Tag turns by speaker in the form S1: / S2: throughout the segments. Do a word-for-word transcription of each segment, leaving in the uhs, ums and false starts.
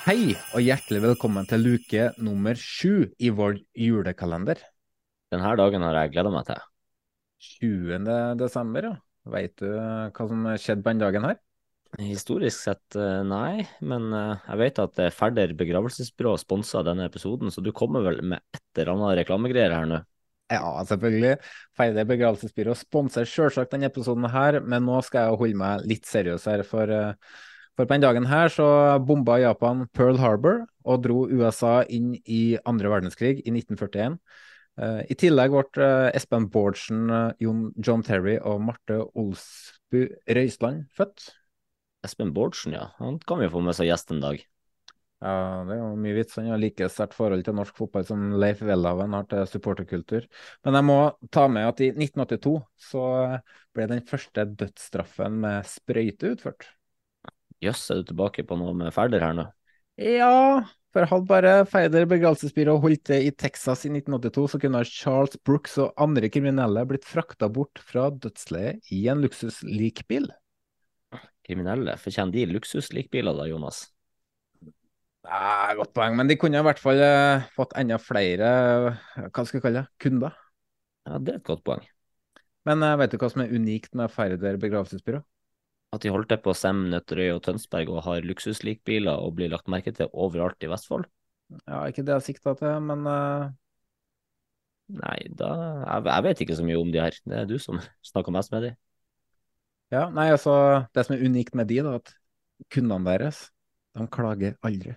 S1: Hei, og hjertelig velkommen til luke nummer sju i vår julekalender.
S2: Denne dagen har jeg gledet meg til.
S1: tjuende desember, ja. Vet du hva som skjedde på den dagen her?
S2: Historisk sett, eh, nei, men eh, jeg vet at eh, Færder begravelsesbyrå sponset denne episoden, så du kommer vel med et eller annet reklamegreier her nå.
S1: Ja, selvfølgelig. Feide begravelsesbyrå sponser selvsagt denne episoden her, men nå skal jeg holde meg litt seriøs her, for, eh, for på den dagen her så bomba Japan Pearl Harbor og dro U S A inn i andre verdenskrig i nitten førtien. Eh, I tillegg ble eh, Espen Bårdsen, eh, Jon, John Terry og Marte Olsbu Røisland født.
S2: Espen Bårdsen, ja, han kan vi få med seg gjest en dag.
S1: Ja, det er jo mye vits. Han har like sterkt forhold til norsk fotball som Leif Welhaven har til supporterkultur. Men jeg må ta med at i nitten åttito så ble den første dødsstraffen med sprøyte utført.
S2: Jøss, er du tilbake på noe med Færder her nå?
S1: Ja, for hadde bare Feider begravelsesbyrå holdt det i Texas i nitten åttito, så kunne Charles Brooks og andre kriminelle blitt frakta bort fra dødsleiet i en luksuslikbil.
S2: Kriminelle, fortjener de luksuslikbiler da, Jonas?
S1: Ja, godt poeng, men de kunne i hvert fall eh, fått enda flere, eh, hva skal vi kalle det, kunder.
S2: Ja, det er et godt poeng.
S1: Men uh, vet du hva som er unikt med Færder begravelsesbyrå?
S2: At de holdt det på Sem, Nøtterøy og Tønsberg og har luksuslikbiler og blir lagt merke til overalt i Vestfold?
S1: Ja, ikke det jeg sikta til, men uh,
S2: Nei, da, jeg, jeg vet ikke så mye om de her. Det er du som snakker mest med de.
S1: ja, nei, altså, det som er unikt med de, da, at kundene deres, de klager aldri.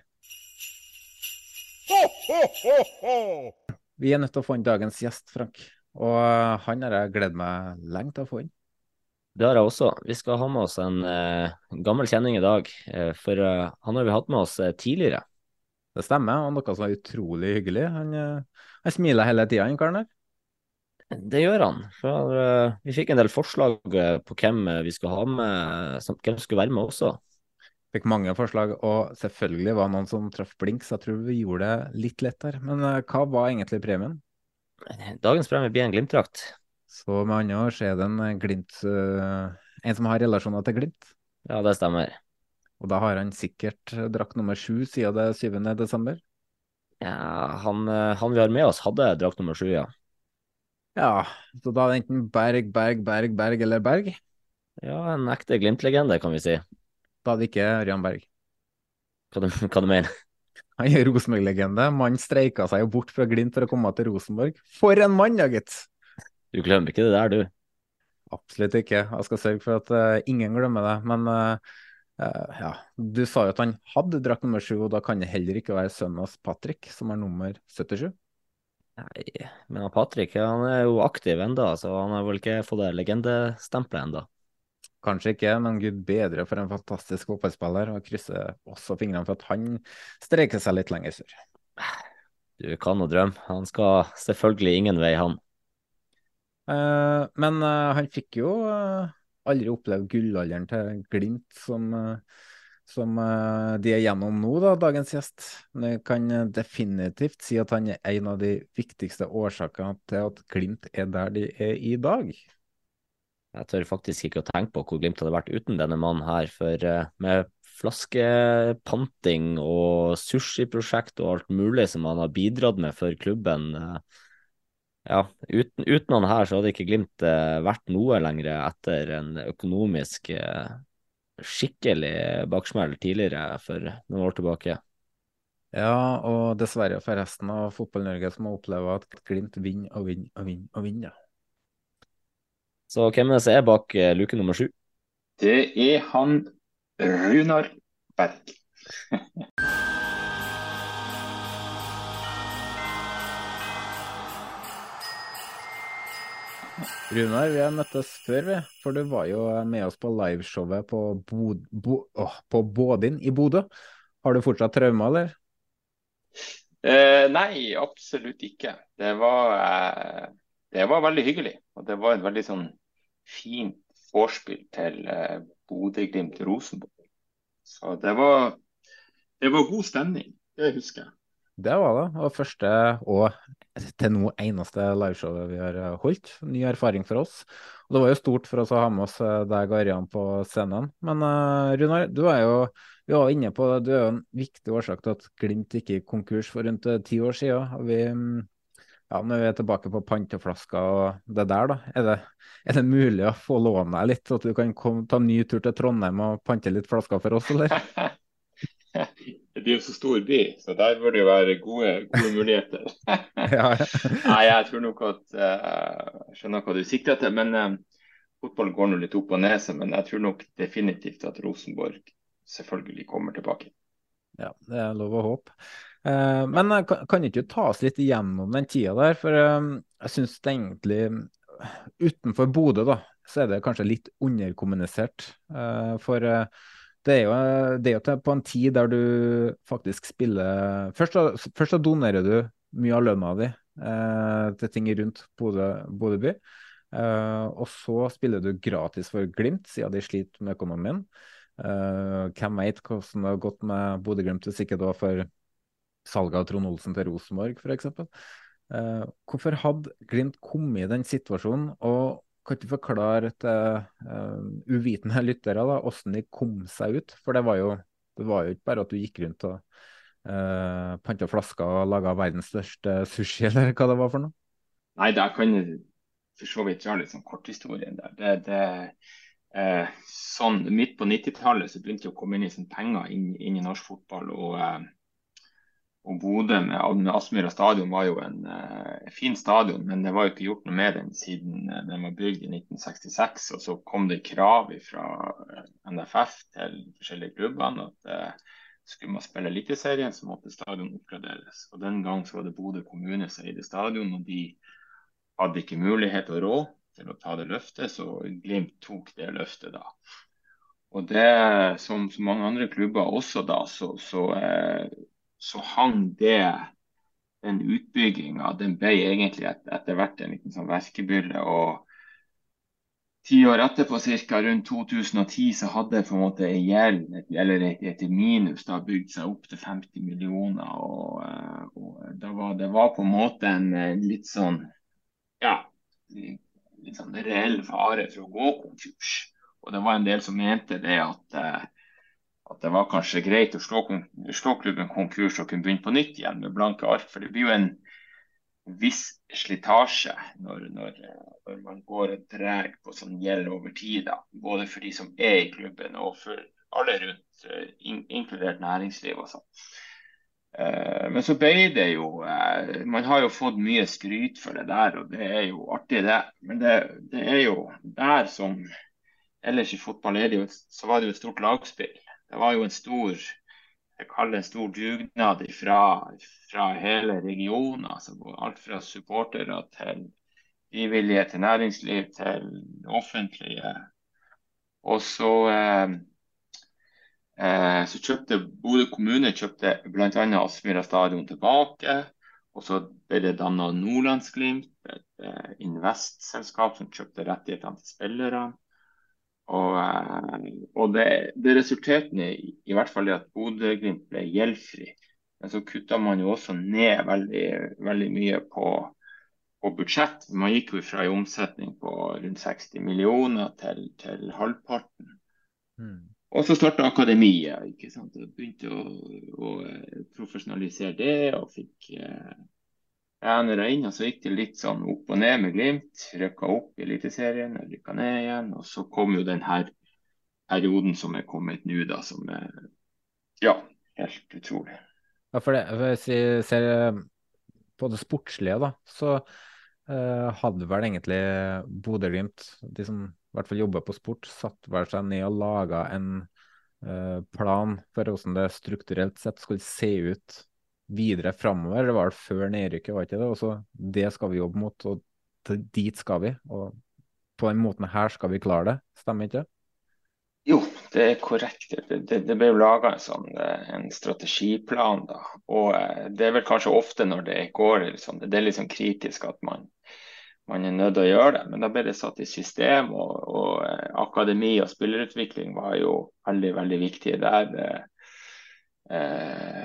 S1: Vi er nødt til å få inn dagens gjest, Frank, og uh, han har jeg gledet meg lenge til å få inn.
S2: Det har jeg også. Vi skal ha med oss en eh, gammel kjenning i dag, eh, for eh, han har vi hatt med oss eh, tidligere.
S1: Det stemmer, og noe som er utrolig hyggelig. Han, uh, han smiler hele tida, han karen her.
S2: Det gjør han. For, eh, vi fikk en del forslag eh, på hvem eh, vi skulle ha med, som, hvem som skulle være med også.
S1: Fikk mange forslag, og selvfølgelig var det noen som traff blink, så jeg tror vi gjorde det litt lettere. Men uh, hva var egentlig premien?
S2: Dagens premie blir en Glimt-drakt.
S1: Så med andre ord så er det en eh, Glimt, eh, en som har relasjoner til Glimt.
S2: Ja, det stemmer.
S1: Og da har han sikkert eh, drakt nummer sju siden det er syvende desember.
S2: Ja, han, eh, han vi har med oss hadde drakt nummer sju, ja.
S1: Ja, så da er det enten Berg, Berg, Berg, Berg eller Berg.
S2: Ja, en ekte Glimt-legende, kan vi si.
S1: Da er det ikke Ørjan Berg.
S2: Hva du, hva du mener?
S1: Han er Rosenborg-legende. Mannen streika seg jo bort fra Glimt for å komme til Rosenborg. For en mann, ja, gitt!
S2: Du glemmer ikke det der, du.
S1: Absolutt ikke. Jeg skal sørge for at eh, ingen glemmer det. Men eh, eh, ja, du sa jo at han hadde drakt nummer sju, og da kan det heller ikke være sønnen hans Patrick, som er nummer syttisju.
S2: Nei, men han Patrick, han er jo aktiv enda, så han har vel ikke fått det legendestempelet enda.
S1: Kanskje ikke, men gud bedre for en fantastisk fotballspiller, og krysser også fingrene for at han streker seg litt lenger sør.
S2: Du kan og drømme. Han skal selvfølgelig ingen vei, han.
S1: Eh, men eh, han fikk jo eh, aldri oppleve gullalderen til Glimt, som, eh, som eh, de er gjennom nå, da, dagens gjest. Men jeg kan eh, definitivt si at han er en av de viktigste årsakene til at Glimt er der de er i dag.
S2: Jeg tør faktisk ikke å tenke på hvor Glimt hadde vært uten denne mannen her, for eh, med flaskepanting og sushiprosjekt og alt mulig som han har bidratt med for klubben, eh, ja, uten, uten han her så hadde ikke Glimt eh, vært noe lenger etter en økonomisk eh, skikkelig baksmell tidligere for noen år tilbake.
S1: Ja, og dessverre for resten av Fotball-Norge som må oppleve at Glimt vinner og vinner og vinner og vinner.
S2: Så hvem er det som er bak eh, luke nummer sju?
S3: Det er han Runar Berg.
S1: Runar, vi har møttes før, vi. For du var jo med oss på liveshowet på, Bod Bo åh, på Bådin i Bodø. Har du fortsatt traumer, eller?
S3: Eh, nei, absolutt ikke. Det var, eh, det var veldig hyggelig. Og det var et veldig sånn fint vorspiel til eh, Bodø-Glimt-Rosenborg. Så det var, det var god stemning, det husker jeg.
S1: Det var det. Og første og til nå eneste liveshowet vi har eh, holdt. Ny erfaring for oss. Og det var jo stort for oss å ha med oss eh, deg, Arian, på scenen. Men eh, Runar, du er jo vi var inne på det, du er jo en viktig årsak til at Glimt gikk i konkurs for rundt eh, ti år siden. Og vi, mm, ja, når vi er tilbake på panteflasker og det der, da, er det, er det mulig å få låne deg litt, så at du kan komme, ta en ny tur til Trondheim og pante litt flasker for oss, eller?
S3: Det blir jo så stor by, så der bør det jo være gode, gode muligheter.
S1: Ja,
S3: Nei, jeg tror nok at eh, jeg skjønner hva du sikter til, men eh, fotball går nå litt opp og ned, så- men jeg tror nok definitivt at Rosenborg selvfølgelig kommer tilbake.
S1: ja, det er lov å håpe. Eh, men eh, kan, kan ikke du ta oss litt igjennom den tida der? For eh, jeg synes det egentlig, utenfor Bodø da, så er det kanskje litt underkommunisert. Eh, for eh, det er jo, det er jo til- på en tid der du faktisk spiller Først, da- først så donerer du mye av lønna di eh, til ting rundt Bodø, Bodø by. Eh, og så spiller du gratis for Glimt, siden de sliter med økonomien. Eh, hvem vet hvordan det har gått med Bodø-Glimt hvis ikke det var for salget av Trond Olsen til Rosenborg, for eksempel. Eh, hvorfor hadde Glimt kommet i den situasjonen, og kan ikke forklare til uh, uvitende lyttere da, hvordan de kom seg ut? For det var jo, det var jo ikke bare at du gikk rundt og uh, panta flasker og laga verdens største sushi, eller hva det var for noe.
S3: Nei, der kan jeg for så vidt dra litt sånn korthistorien der. Det, det, eh, sånn, midt på nittitallet så begynte det å komme inn i sånn penger inn, inn i norsk fotball, og eh, Og Bodø med, med Aspmyra stadion var jo en eh, fin stadion, men det var jo ikke gjort noe med den siden eh, den var bygd i nitten sekstiseks. Og så kom det krav fra N F F til de forskjellige klubbene at eh, skulle man spille Eliteserien, så måtte stadion oppgraderes. Og den gang så var det Bodø kommune som eide stadion, og de hadde ikke mulighet og råd til å ta det løftet, så Glimt tok det løftet da. Og det, som så mange andre klubber også da, så, så eh, så hang det, den utbygginga, den ble egentlig et, etter hvert en liten sånn verkebylle. Og ti år etterpå, ca. rundt to tusen og ti, så hadde på en måte en gjeld, eller et, et minus, da bygd seg opp til femti millioner. Og, og da var, det var på en måte en litt sånn, ja, litt sånn reell fare for å gå konkurs. Og det var en del som mente det at at det var kanskje greit å slå, slå klubben konkurs og kunne begynne på nytt igjen med blanke ark. For det blir jo en viss slitasje når, når, når man går og drar på sånn gjeld over tid, da. Både for de som er i klubben og for alle rundt, in inkludert næringsliv og sånn. Uh, men så ble det jo, uh, man har jo fått mye skryt for det der, og det er jo artig det. Men det, det er jo der som ellers i fotball er det jo, så var det jo et stort lagspill. Det var jo en stor, jeg kaller det en stor dugnad fra, fra hele regionen, altså alt fra supportere til frivillige, til næringsliv, til offentlige. Og så, eh, eh, så kjøpte Bodø kommune kjøpte blant annet Aspmyra stadion tilbake, og så ble det dannet Nordlandsglimt, et eh, investselskap som kjøpte rettighetene til spillere. Og, og det, det resulterte i, i hvert fall i at Bodø-Glimt ble gjeldfri. Men så kuttet man jo også ned veldig, veldig mye på, på budsjett. Man gikk jo fra en omsetning på rundt seksti millioner til, til halvparten. Mm. Og så startet akademiet, ikke sant? Og begynte å, å profesjonalisere det, og fikk trenere inn, og så gikk det litt sånn opp og ned med Glimt, rykket opp i Eliteserien, rykket ned igjen, og så kom jo den her perioden som er kommet nå da, som er, ja, helt utrolig.
S1: Ja, for det, hvis vi ser på det sportslige da, så uh, hadde vel egentlig Bodø-Glimt, de som i hvert fall jobber på sport, satt vel seg ned og laget en uh, plan for hvordan det strukturelt sett skulle se ut videre fremover. Det var det før nedrykket, var ikke det? Og så det skal vi jobbe mot, og dit skal vi. Og på den måten her skal vi klare det. Stemmer ikke?
S3: Jo, det er korrekt. Det, det, det ble jo laget en sånn en strategiplan da. Og det er vel kanskje ofte når det går liksom, det er litt sånn kritisk at man, man er nødt til å gjøre det. Men da ble det satt i system, og, og akademi og spillerutvikling var jo veldig, veldig viktig der. Eh,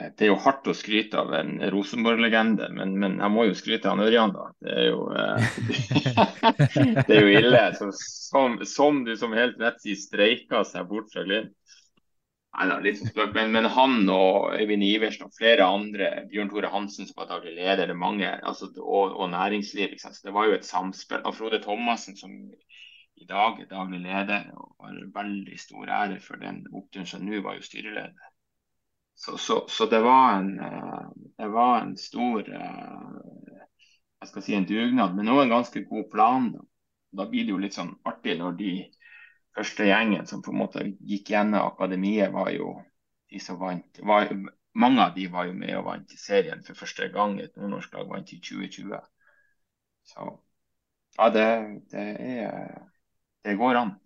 S3: det er jo hardt å skryte av en Rosenborg-legende, men, men jeg må jo skryte av Ørjan da. Det er jo, det er jo ille. Så, som, som du som helt rett sier, streiket seg bort fra Glimt. Nei, da, litt spøk, men, men han og Øyvind Iversen og flere andre, Bjørn Tore Hansen som var daglig leder, det er mange, altså, og, og næringsliv, ikke sant? Så det var jo et samspill. Og Frode Thomassen som i dag er daglig leder, og har veldig stor ære for den oppturen som nå var jo styreleder. Så, så, så det var en, det var en stor, jeg skal si en dugnad, men også en ganske god plan. Da, da blir det jo litt sånn artig når de første gjengen som på en måte gikk gjennom akademiet var jo de som vant. Var, mange av de var jo med og vant i serien for første gang. Et nordnorsk lag vant i tjue tjue. Så ja, det, det, er, det går an.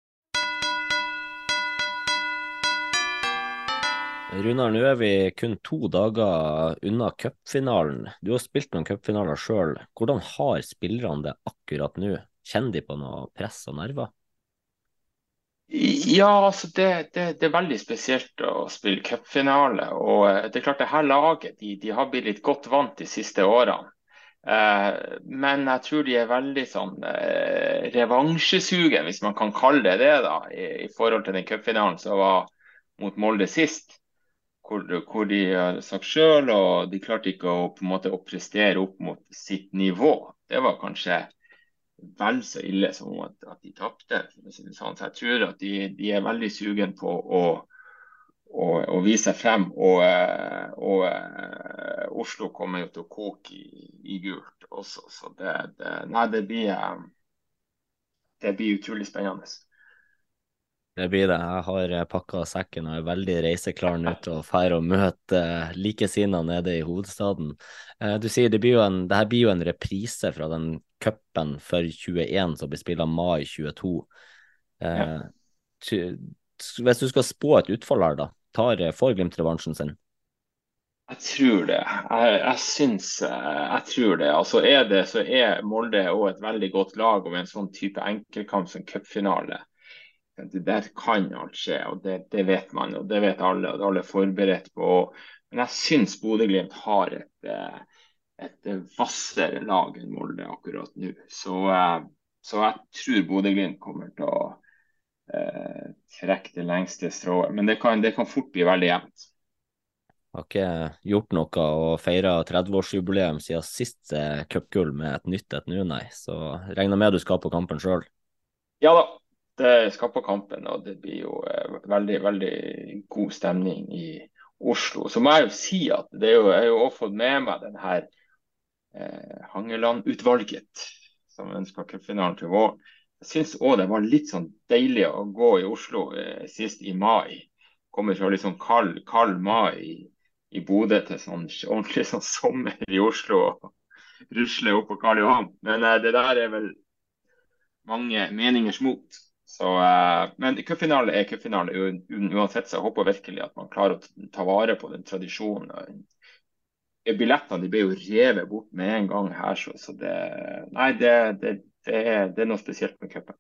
S2: Runar, nå er vi kun to dager unna cupfinalen. Du har spilt noen cupfinaler selv. Hvordan har spillerne det akkurat nå? Kjenner de på noe press og nerver?
S3: Ja, altså det, det, det er veldig spesielt å spille cupfinale. Og det er klart det her laget, de, de har blitt litt godt vant de siste årene. Eh, men jeg tror de er veldig sånn eh, revansjesugen, hvis man kan kalle det det da, i, i forhold til den cupfinalen som var mot Molde sist. Hvor, hvor de har sagt selv, og de klarte ikke å, på en måte, å prestere opp mot sitt nivå. Det var kanskje vel så ille som at, at de tapte. Så jeg tror at de, de er veldig sugen på å, å, å vise seg frem, og, og Oslo kommer jo til å koke i, i gult også. Så det, det, nei, det, blir, det blir utrolig spennende.
S2: Det blir det. Jeg har pakket sekken og er veldig reiseklar nå til å fære og møte likesinnede nede i hovedstaden. Du sier det blir jo en, det her blir jo en reprise fra den cupen for tjueen som blir spilt av mai tjueto. Ja. Hvis du skal spå et utfall her da, tar får Glimt revansjen sin?
S3: Jeg tror det. Jeg, jeg synes, jeg tror det. Altså er det, så er Molde også et veldig godt lag, og med en sånn type enkeltkamp som cupfinale. Det der kan alt skje, og det, det vet man, og det vet alle, og alle er forberedt på. Men jeg synes Bodø-Glimt har et, et vassere lag enn Molde akkurat nå. Så, så jeg tror Bodø-Glimt kommer til å eh, trekke det lengste strået. Men det kan, det kan fort bli veldig jevnt.
S2: Har ikke gjort noe og feiret tretti-årsjubileum siden sist cupgull med et nytt et nå, nei. Så regner med du skal på kampen selv.
S3: Ja da. Det skal på kampen, og det blir jo eh, veldig, veldig god stemning i Oslo. Så må jeg jo si at det er jo, jeg har jo også fått med meg den her eh, Hangeland-utvalget som ønsker cupfinalen til våren. Jeg synes også det var litt sånn deilig å gå i Oslo eh, sist i mai. Kommer fra litt sånn kald, kald mai i, i Bodø til sånn ordentlig sånn sommer i Oslo og rusle opp på Karl Johan. Men eh, det der er vel mange meningers mot. Så, uh, men cupfinale er cupfinale uansett, så jeg håper virkelig at man klarer å ta vare på den tradisjonen. Billettene de ble jo revet bort med en gang her, så, så det, nei, det, det, det, er, det er noe spesielt med cupen.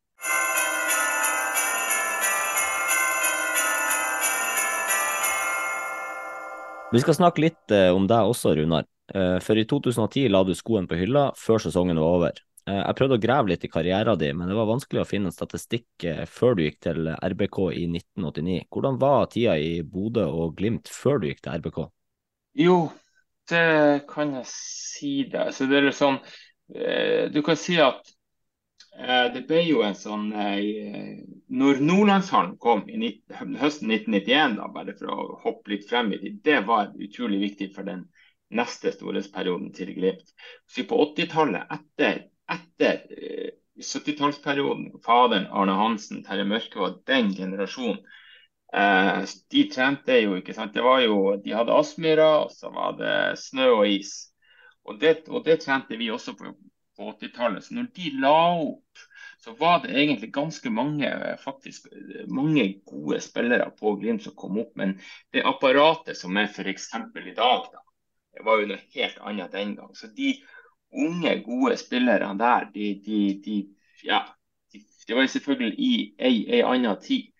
S2: Vi skal snakke litt uh, om deg også, Runar. Uh, for i to tusen og ti la du skoen på hylla før sesongen var over. Jeg prøvde å grave litt i karrieren din, men det var vanskelig å finne en statistikk før du gikk til R B K i nitten åttini. Hvordan var tida i Bodø og Glimt før du gikk til R B K?
S3: Jo, det kan jeg si deg. Så det er sånn, du kan si at det ble jo en sånn, når Nordlandshallen kom i høsten nitten nittien, da, bare for å hoppe litt frem i det, det var utrolig viktig for den neste storhetsperioden til Glimt. Så på åttitallet, etter Etter uh, syttitallsperioden, faderen Arne Hansen, Terje Mørke var den generasjonen. Uh, de trente jo, ikke sant? Det var jo, de hadde Aspmyra, og så var det snø og is. Og det, og det trente vi også på, på åttitallet. Så når de la opp, så var det egentlig ganske mange, faktisk mange gode spillere på Glimt som kom opp. Men det apparatet som er for eksempel i dag, da, det var jo noe helt annet den gang. Så de unge, gode spillere der, de, de, de, ja, de, det var jo selvfølgelig i en annen tid.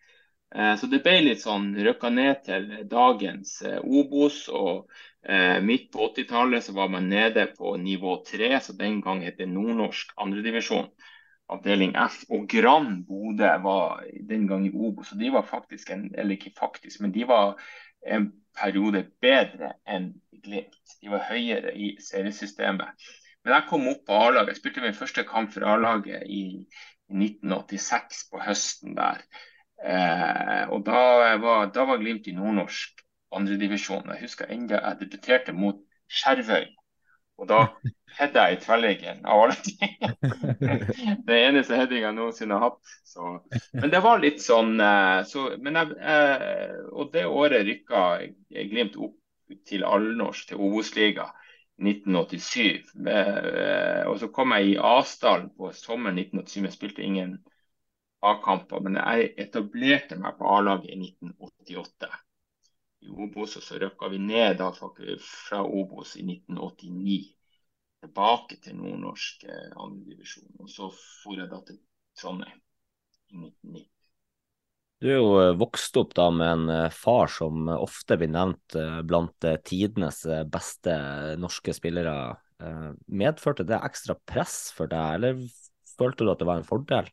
S3: Eh, Så det ble litt sånn røkka ned til dagens eh, Obos, og eh, midt på åttitallet så var man nede på nivå tre, så den gang het det Nordnorsk andredivisjon, avdeling F. Og Gran Bodø var den gang i Obos, så de var faktisk en, eller ikke faktisk, men de var en periode bedre enn Glimt. De var høyere i seriesystemet. Men jeg kom opp på A-laget. Jeg spilte min første kamp for A-laget i nitten åttiseks på høsten der. Eh, og da var, da var Glimt i Nordnorsk andredivisjon. Jeg husker enda jeg debuterte mot Skjervøy, og da hedda jeg i tverrleggen av alle ting. Det eneste headinga jeg noensinne har hatt. Så. Men det var litt sånn eh, så, men jeg, eh, Og det året rykka Glimt opp til allnorsk, til Obos-liga. nitten åttisyv. Eh, og så kom jeg i Asdalen på sommeren nitten åttisyv. Jeg spilte ingen A-kamper, men jeg etablerte meg på A-laget i nitten åttiåtte. I Obos, og så røkka vi ned da, fra Obos i nitten åttini. Tilbake til nordnorsk eh, andredivisjon. Og så for jeg da til Trondheim i nitten nitti.
S2: Du er jo eh, vokst opp da med en eh, far som eh, ofte blir nevnt eh, blant eh, tidenes eh, beste norske spillere. Eh, Medførte det ekstra press for deg, eller følte du at det var en fordel?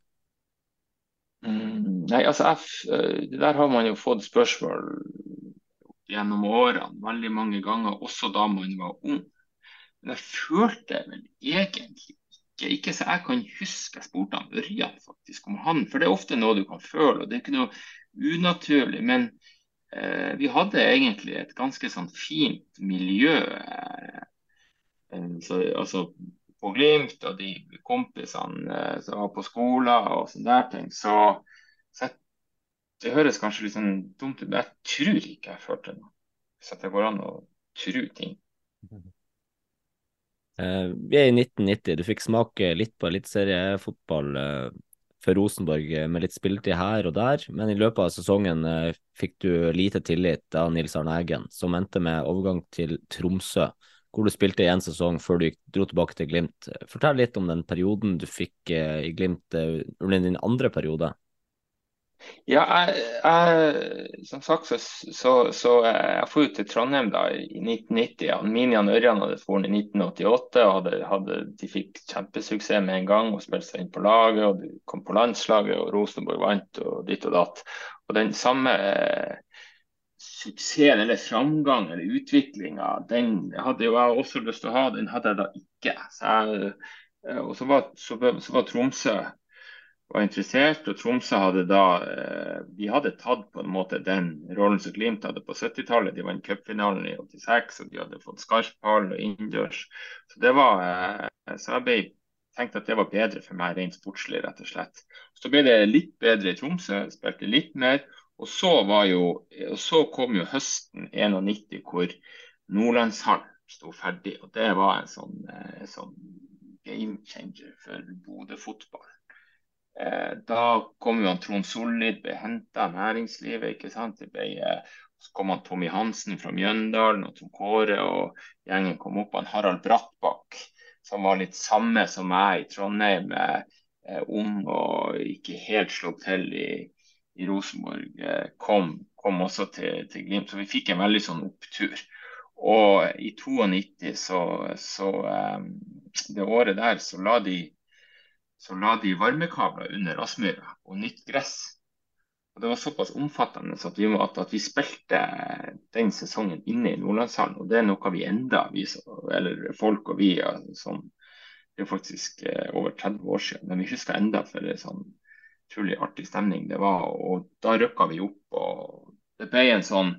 S3: Mm, nei, altså, jeg, f- eh, det der har man jo fått spørsmål gjennom årene, veldig mange ganger, også da man var ung. Men jeg følte vel egentlig ikke, ikke så jeg kan huske jeg spurte han Ørjan faktisk om han, for det er ofte noe du kan føle, og det er ikke noe unaturlig, men eh, vi hadde egentlig et ganske sånn fint miljø, eh, eh, så, altså på Glimt og de kompisene eh, som var på skolen og sånne der ting, så, så jeg, det høres kanskje litt sånn dumt ut, men jeg tror ikke jeg følte noe, så det går an å tro ting.
S2: Eh, vi er i nitten nitti, du fikk smake litt på eliteseriefotball eh, for Rosenborg eh, med litt spilletid her og der, men i løpet av sesongen eh, fikk du lite tillit av Nils Arne Eggen, som endte med overgang til Tromsø, hvor du spilte i en sesong før du gikk- dro tilbake til Glimt. Fortell litt om den perioden du fikk eh, i Glimt eh, under din andre periode.
S3: Ja, jeg, jeg, som sagt, så, så, så eh, jeg for jo til Trondheim da i nitten nitti. Ja. Minian Ørjan hadde vært i nitten åttiåtte, og hadde, hadde, de fikk kjempesuksess med en gang og spilte seg inn på laget, og de kom på landslaget, og Rosenborg vant, og ditt og datt. Og den samme eh, suksessen eller framgang eller utviklinga, den hadde jo jeg også lyst til å ha, den hadde jeg da ikke. Så jeg, eh, og så var, så, så var Tromsø var interessert, og Tromsø hadde da eh, de hadde tatt på en måte den rollen som Glimt hadde på syttitallet. De vant cupfinalen i åttiseks, og de hadde fått skarphall og innendørs. Så det var, eh, så jeg ble, tenkte at det var bedre for meg rent sportslig, rett og slett. Så ble det litt bedre i Tromsø, spilte litt mer. Og så, var jo, og så kom jo høsten nittién, hvor Nordlandshallen sto ferdig. Og det var en sånn, eh, sånn game changer for Bodø-fotball. Eh, da kom jo han Trond Sollid, ble henta av næringslivet, ikke sant. Det ble, eh, så kom han Tommy Hansen fra Mjøndalen og Tom Kåre, og gjengen kom opp. Han Harald Brattbakk, som var litt samme som meg i Trondheim, eh, eh, ung og ikke helt slått til i, i Rosenborg, eh, kom, kom også til, til Glimt. Så vi fikk en veldig sånn opptur. Og i nittito så, så eh, det året der så la de så la de varmekabler under Aspmyra og nytt gress. Og det var såpass omfattende at vi, at, at vi spilte den sesongen inne i Nordlandshallen. Og det er noe vi enda, vi, eller folk og vi, ja, sånn, det er faktisk eh, over tretti år siden. Men vi husker enda for en sånn utrolig artig stemning det var. Og da rykka vi opp, og det ble en sånn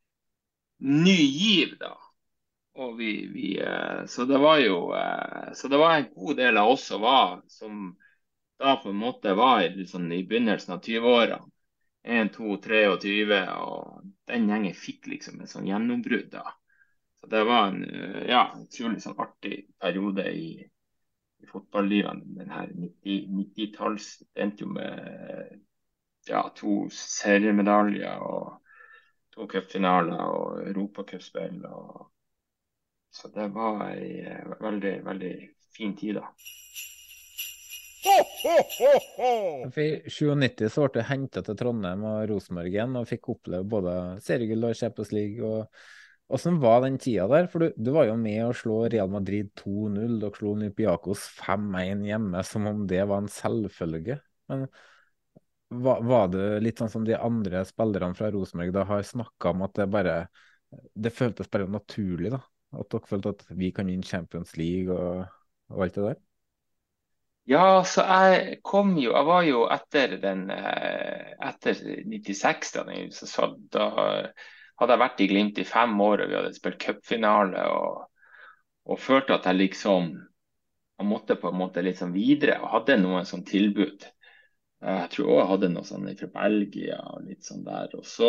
S3: ny giv da. Og vi, vi, eh, så det var jo eh, så det var en god del av oss som var som da på en måte var i, liksom, i begynnelsen av tjue-årene. én, to, tjuetre, og den gjengen fikk liksom en sånn gjennombrudd da. Så det var en eh, ja, utrolig sånn artig periode i, i fotballivet. Den her nitti-talls endte jo med ja, to seriemedaljer og to cupfinaler og europacupspill. Og så det var ei eh, veldig, veldig fin tid da.
S1: For I nittisju så ble jeg hentet til Trondheim og Rosenborg igjen, og fikk oppleve både seriegull og Champions League. Og hvordan var den tida der? For du, du var jo med å slå Real Madrid to null, dere slo Olympiakos fem en hjemme, som om det var en selvfølge. Men var, var det litt sånn som de andre spillerne fra Rosenborg da har snakket om, at det bare, det føltes bare naturlig da? At dere følte at vi kan vinne Champions League og, og alt det der?
S3: Ja, så jeg kom jo, jeg var jo etter den, eh, etter nittiseks da, den- så, så da hadde jeg vært i Glimt i fem år, og vi hadde spilt cupfinale, og, og følte at jeg liksom, jeg måtte på en måte litt sånn videre, og hadde noen sånn tilbud. Jeg tror også jeg hadde noe sånn fra Belgia, og litt sånn der, og så,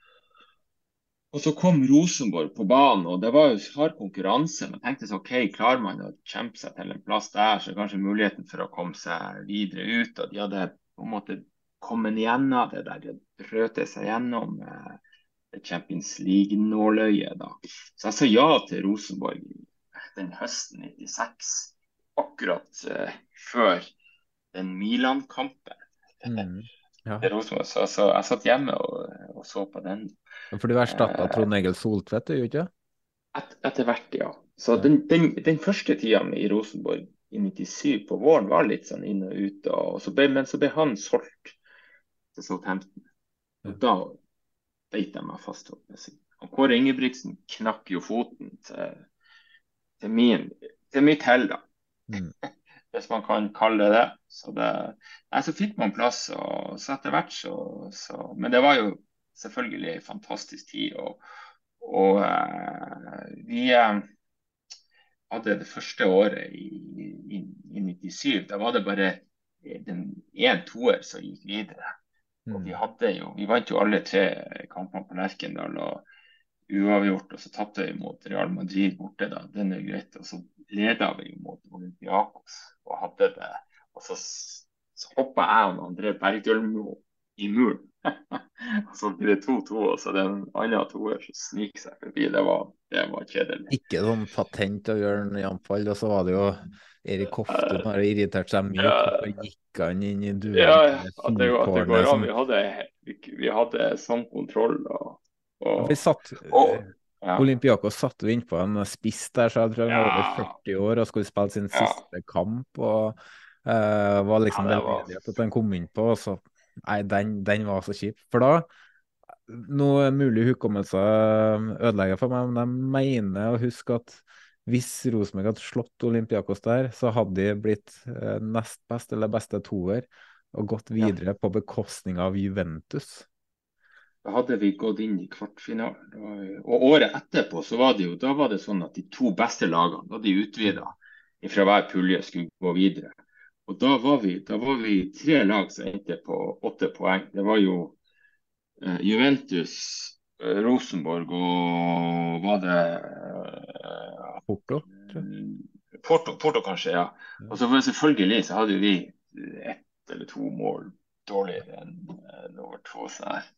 S3: og så kom Rosenborg på banen, og det var jo hard konkurranse. Men jeg tenkte så, ok, klarer man å kjempe seg til en plass der, så er kanskje muligheten for å komme seg videre ut. Og de hadde på en måte kommet gjennom det der, de hadde røtet seg gjennom eh, det Champions League-nåløyet da. Så jeg sa ja til Rosenborg den høsten nittiseks, akkurat eh, før den Milan-kampen.
S1: Mm. Ja.
S3: Det Rosenborg, så, så jeg satt hjemme og, og så på den.
S1: For du erstattet Trond Egil Soltvedt, du gjorde ikke det?
S3: Et, etter hvert, ja. Så
S1: Ja.
S3: den, den, den første tida mi i Rosenborg i nittisju på våren var litt sånn inn og ut, og så ble, men så ble han solgt til Southampton.
S1: Ja.
S3: Og da beit jeg meg fast. holdt jeg på å si. Og Kåre Ingebrigtsen knakk jo foten til, til, min, til mitt hell, da.
S1: Mm.
S3: Hvis man kan kalle det det. Så, det, nei, så fikk man plass, og så etter hvert så, så Men det var jo selvfølgelig en fantastisk tid. Og, og eh, vi eh, hadde det første året i, i, i nittisju. Da var det bare den en toer som gikk videre. Og vi
S1: Mm.
S3: hadde jo, vi vant jo alle tre kampene på Lerkendal og uavgjort. Og så tapte vi mot Real Madrid borte, da. Den er greit. Og så leda vi jo mot Olympiakos og hadde det. Og så, så hoppa jeg og André Bergdølmo i muren. Og så blir det to to, og så den andre toer som sniker seg forbi. Det var, det var kjedelig.
S1: Ikke sånn patent å gjøre en jamfall, og så var det jo Erik Hoftun har irritert seg mye.
S3: Ja,
S1: Hvorfor gikk han inn i duellen
S3: ja, ja,
S1: med
S3: at det, at det
S1: Solkornet
S3: går an.
S1: som
S3: Vi hadde, vi, vi hadde sånn kontroll. Og,
S1: Vi
S3: og,
S1: satt
S3: og
S1: eh,
S3: ja,
S1: Olympiakos satte jo innpå en spiss der, så jeg tror han var over
S3: ja,
S1: førti år og skulle spille sin
S3: ja,
S1: siste kamp. Og eh, var
S3: ja,
S1: liksom
S3: det var
S1: velvillig at han kom innpå. Og så, nei, den, den var så kjip. For da, noe mulig hukommelse ødelegger for meg, men jeg mener å huske at hvis Rosenborg hadde slått Olympiakos der, så hadde de blitt eh, nest best eller beste toer og gått
S3: ja.
S1: videre på bekostning av Juventus.
S3: Da hadde vi gått inn i kvartfinalen. Det var jo- Og året etterpå så var det jo, da var det sånn at de to beste lagene, da de utvida fra hver pulje, skulle gå videre. Og da var vi, da var vi tre lag som endte på åtte poeng. Det var jo eh, Juventus, eh, Rosenborg og var det eh,
S1: Porto, tror jeg.
S3: Porto, Porto kanskje, ja.
S1: Ja.
S3: Og så var det selvfølgelig så hadde jo vi ett eller to mål dårligere enn eh, nummer to. Så her.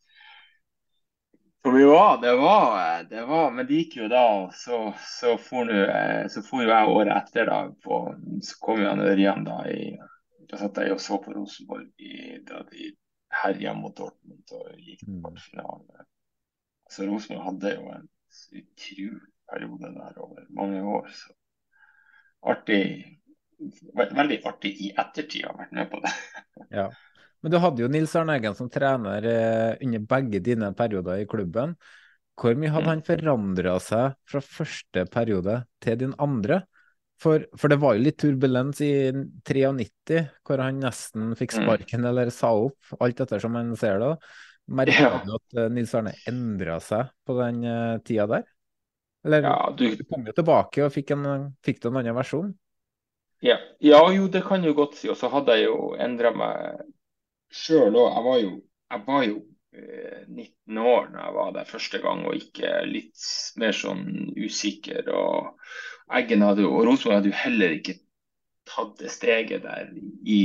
S3: Så vi var, det var, det var, men det gikk jo da, så, så for nu, eh, så for jo jeg året etter da, på, så kom jo han Ørjan da i, da satt jeg og så på Rosenborg i, da de herja mot Dortmund og gikk til
S1: Mm.
S3: kvartfinale. Så Rosenborg hadde jo en utrolig periode der over mange år, så artig, ve- veldig artig i ettertid å ha vært med på det.
S1: Ja. Men du hadde jo Nils Arne Eggen som trener eh, under begge dine perioder i klubben. Hvor mye hadde
S3: Mm.
S1: han forandret seg fra første periode til din andre? For, for det var jo litt turbulens i nittitre, hvor han nesten fikk
S3: Mm.
S1: sparken eller sa opp, alt etter som man ser det. Merket
S3: Ja,
S1: du at eh, Nils Arne endret seg på den eh, tida der? Eller
S3: ja, du,
S1: du kom jo tilbake og fikk, en, fikk du en annen versjon?
S3: ja, ja, jo, det kan jo godt si, og så hadde jeg jo endret meg selv også. Jeg var jo, jeg var jo eh, nitten år når jeg var der første gang, og ikke litt mer sånn usikker. Og Eggen hadde jo, og Rosenborg hadde jo heller ikke tatt det steget der i,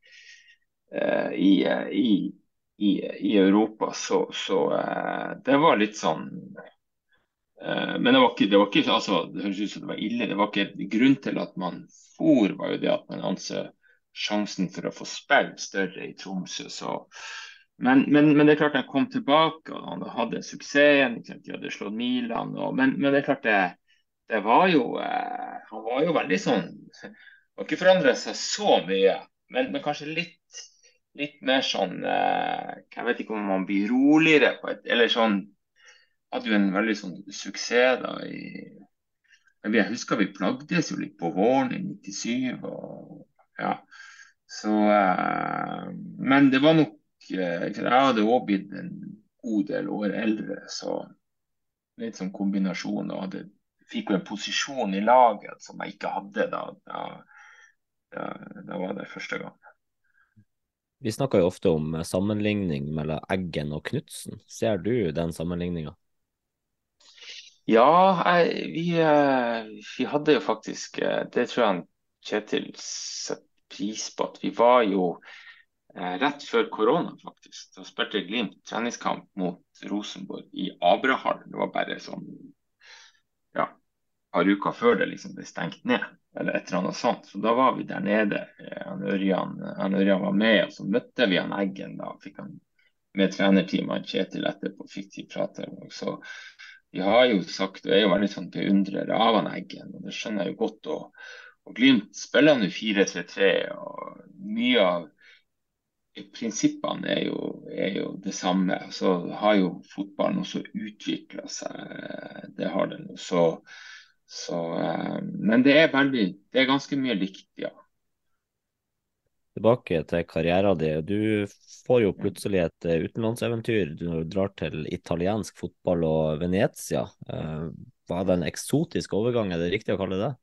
S3: eh, i, eh, i, i, i Europa. Så, så eh, det var litt sånn eh, Men det var ikke, det var ikke altså, det høres ut som det var ille. Det var ikke grunn til at man for, var jo det at man anså sjansen for å få spille større i Tromsø. Så. Men, men, men det er klart han kom tilbake, og han hadde suksessen. Ikke sant? De hadde slått Milan. Og, men, men det er klart det, det var jo eh, Han var jo veldig sånn har ikke forandret seg så mye, men, men kanskje litt, litt mer sånn eh, Jeg vet ikke om man blir roligere på et, eller sånn hadde jo en veldig sånn suksess da i men Jeg husker vi plagdes jo litt på våren i nittisju og ja, så eh, men det var nok eh, jeg hadde også blitt en god del år eldre, så litt sånn kombinasjon og hadde fikk jo en posisjon i laget som jeg ikke hadde da, da Da, da var det første gang.
S2: Vi snakker jo ofte om sammenligning mellom Eggen og Knutsen. Ser du den sammenligningen?
S3: Ja, jeg, vi, eh, vi hadde jo faktisk eh, det tror jeg han Kjetil setter pris på, at vi var jo eh, rett før korona faktisk. Da spilte Glimt treningskamp mot Rosenborg i Abrahallen. Det var bare sånn ja, et par uker før det liksom ble stengt ned, eller et eller annet sånt. Så da var vi der nede. Eh, Han Ørjan, han Ørjan var med, og så møtte vi han Eggen. Da fikk han med trenerteamet Kjetil etterpå, fikk de prate. Og så vi har jo sagt, og er jo veldig sånn beundrere av han Eggen, og det skjønner jeg jo godt. Og, og Glimt spiller han jo fire tre tre, og mye av prinsippene er jo, er jo det samme. Så har jo fotballen også utviklet seg. Det har den jo. Så Så, eh, men det er veldig, det er ganske mye likt, ja.
S2: Tilbake til karrieren din. Du får jo plutselig et eh, utenlandseventyr når du drar til italiensk fotball og Venezia. Eh, var det en eksotisk overgang, er det riktig å kalle det?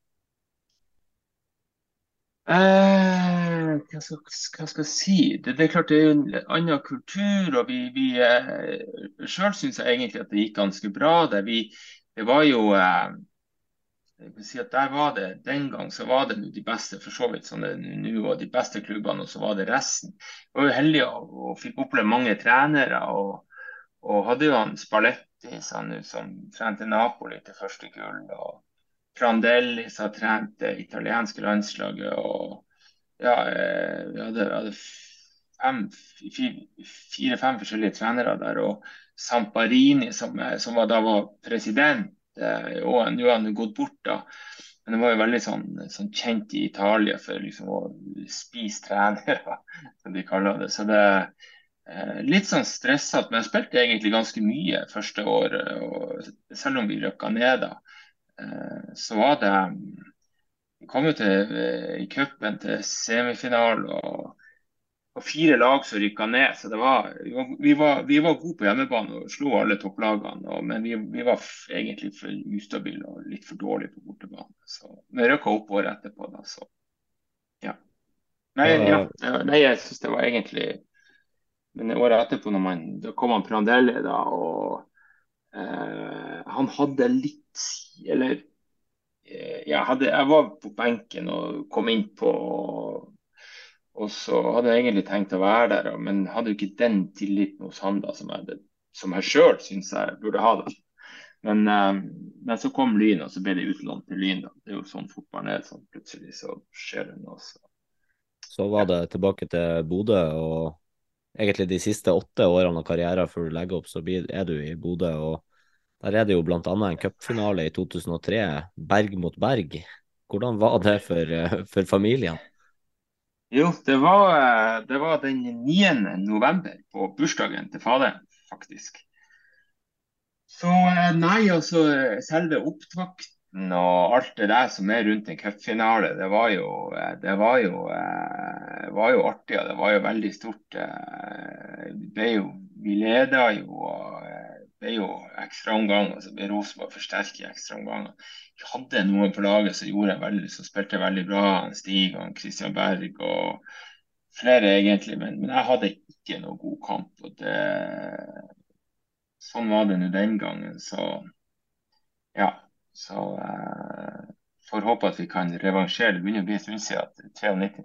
S3: Eh, hva, skal, hva skal jeg si? Det, det er klart det er jo en annen kultur, og vi, vi eh, selv synes jeg egentlig at det gikk ganske bra. Det, vi, det var jo... Eh, Jeg vil si at der var det, Den gang så var det de beste, for så vidt sånn det nå var de beste klubbene, og så var det resten. Jeg var jo heldig og, og fikk oppleve mange trenere, og, og hadde jo han Spalletti som, som trente Napoli til første gull, og Prandelli som trente italienske landslaget, og ja, eh, vi hadde, hadde fem, fire-fem forskjellige trenere der, og Samparini som, som var, da var president. Eh, og nå har han jo gått bort da, men det var jo veldig sånn, sånn kjent i Italia for liksom å spise trenere, som de kaller det. Så det er eh, litt sånn stresset, men jeg spilte egentlig ganske mye første året, og selv om vi røkka ned da, eh, så var det, vi kom jo til, eh, i cupen til semifinal, og og fire lag som rykka ned, så det var, vi, var, vi, var, vi var gode på hjemmebane og slo alle topplagene, og, men vi, vi var f- egentlig for ustabile og litt for dårlige på bortebane. Så vi rykka opp året etterpå, da, så ja. Nei, ja,
S2: Og,
S3: det var- nei jeg synes det var egentlig Men året etterpå, når man, da kom han Prandelli, da, og eh, han hadde litt si- Eller eh, jeg, hadde, jeg var på benken og kom inn på Og så hadde jeg egentlig tenkt å være der, men hadde jo ikke den tilliten hos han da, som jeg, hadde- som jeg selv synes jeg burde ha da. Men, eh, men så kom Lyn, og så ble det utlånt til Lyn da. Det er jo sånn fotballen er, sånn plutselig så skjer det noe. Så.
S2: så var det tilbake til Bodø, og egentlig de siste åtte årene av karrieren før du legger opp, så blir, er du i Bodø, og der er det jo blant annet en cupfinale i to tusen og tre, Berg mot Berg. Hvordan var det for, eh, for familien?
S3: Jo, det var, eh, det var den niende november på bursdagen til faderen, faktisk. Så eh, nei, altså selve opptakten og alt det der som er rundt en cupfinale, det var jo, eh, det var jo, eh, var jo artig, og det var jo veldig stort. eh, Det ble jo, vi leda jo, og eh, det ble jo ekstraomgang, og så ble Rosenborg forsterket i ekstraomganger. Vi hadde noen på laget som gjorde veldig, som spilte veldig bra, han Stig og Christian Berg og flere egentlig, men, men jeg hadde ikke noe god kamp, og det sånn var det nå den gangen, så ja. Så eh, får håpe at vi kan revansjere. Det begynner å bli en stund siden. nittitre.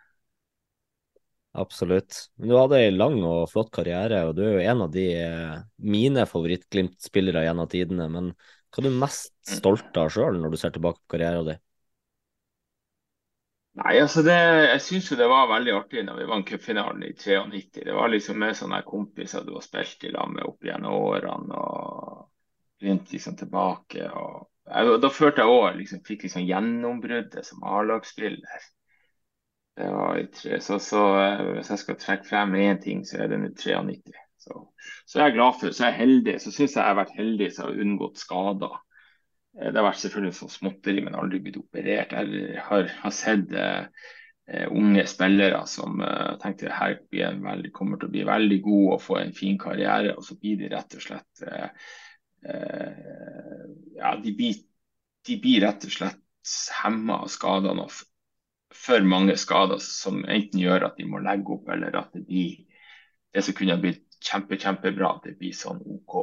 S2: Absolutt. Men du hadde en lang og flott karriere, og du er jo en av de eh, mine favoritt-Glimt-spillere gjennom tidene, men hva er du mest
S3: Mm.
S2: stolt av selv når du ser tilbake på karrieren din?
S3: Nei, altså det, jeg synes jo det var veldig artig når vi vant cupfinalen i nittito. Det var liksom med sånne kompiser du har spilt i lag med opp gjennom årene, og Glimt liksom tilbake. Og jeg, da følte jeg også liksom, fikk liksom gjennombruddet som A-lagsspiller. Det var i tre, så, så eh, hvis jeg skal trekke frem én ting, så er det nå nittito. Så, så jeg er glad for, så er jeg heldig. Så synes jeg jeg har vært heldig som har unngått skader. Eh, Det har vært selvfølgelig sånn småtteri, men aldri blitt operert. Jeg har, har sett eh, eh, unge spillere som eh, tenkte her blir en veldig, kommer til å bli veldig god og få en fin karriere, og så blir de rett og slett eh, eh, ja, de blir, de blir rett og slett hemma av skadene og f- for mange skader som enten gjør at de må legge opp, eller at det blir det som kunne ha blitt kjempe, kjempebra, det blir sånn OK.